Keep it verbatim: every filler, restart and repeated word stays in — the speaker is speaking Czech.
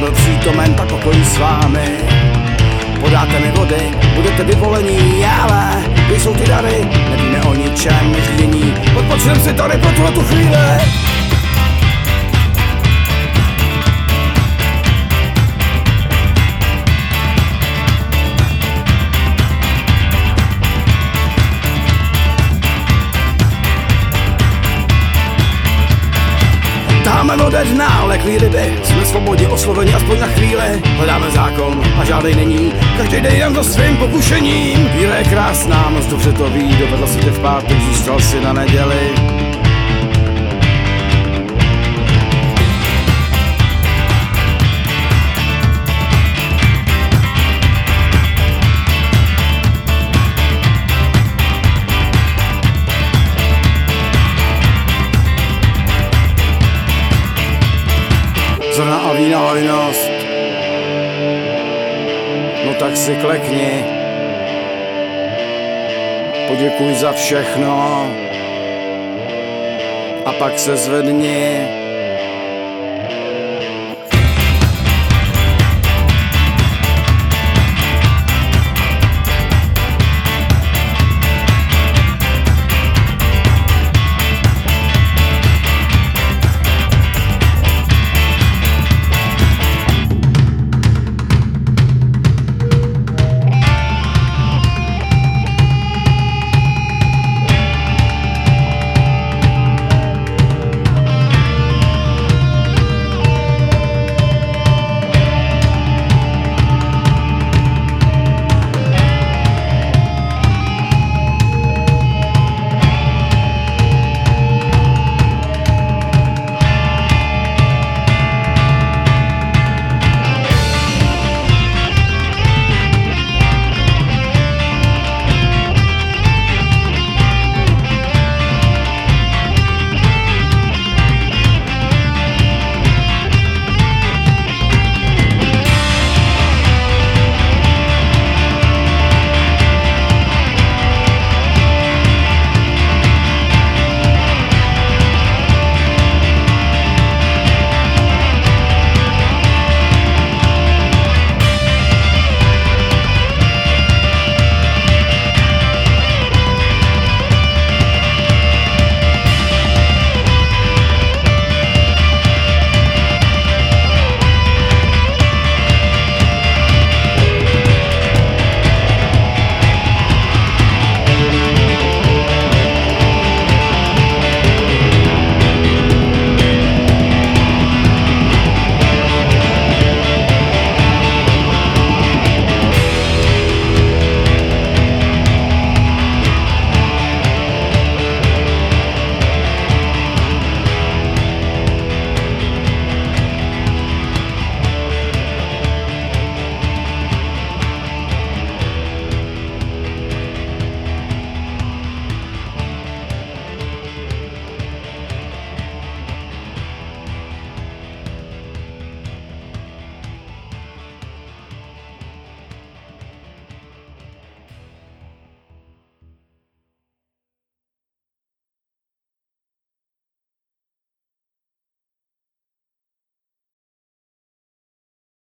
byl přítomen, tak pokoj s vámi. Podáte mi vody, budete vyvolení, ale když jsou ty dary, nevíme o ničem než dění. Odpočnem si tady pro tuhle tu chvíli. Táme ode dna, leklí ryby, jsme svobodně osloveni aspoň na chvíli. Hledáme zákon a žádnej není, každý den jdem za svým pokušením. Víra je krásná, moc dobře to ví, dovedla si tě v pátek, zůstal si na neděli. Zrna a vína hojnost, no tak si klekni, poděkuj za všechno a pak se zvedni.